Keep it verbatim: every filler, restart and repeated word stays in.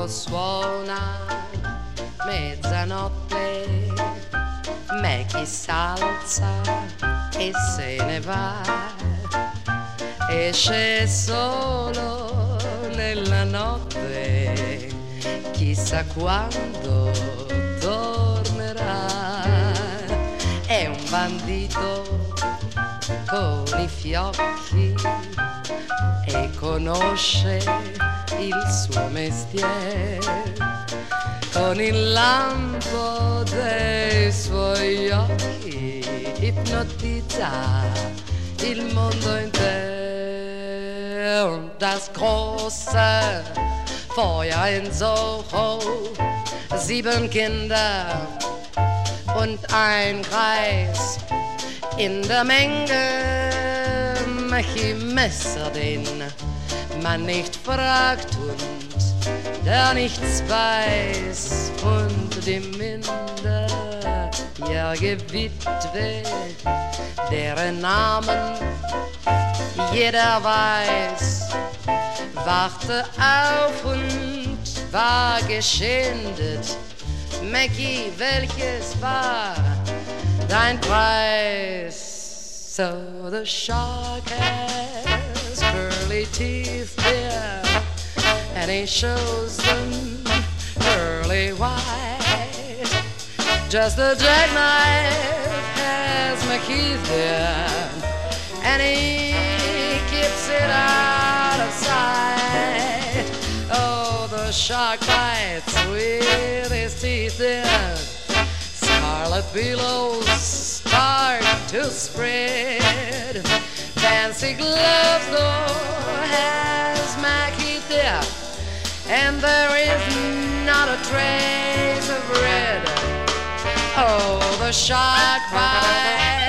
quando suona mezzanotte, Mackie s'alza e se ne va, esce solo nella notte, chissà quando tornerà. È un bandito con i fiocchi e conosce il suo mestiere, con il lampo dei suoi occhi ipnotizza il mondo intero. Das große Feuer in Soho, sieben Kinder und ein Kreis in der Menge. Mackie Messer, den man nicht fragt und der nichts weiß, und die minderjährige Witwe, deren Namen jeder weiß, wachte auf und war geschändet. Mackie, welches war dein Preis? So the shark has pearly teeth there, and he shows them pearly white. Just the jackknife has Mackie there, and he keeps it out of sight. Oh, the shark bites with his teeth there. Scarlet billows start to spread. Fancy gloves though has Mackie there, and there is not a trace of red. Oh, the shark bites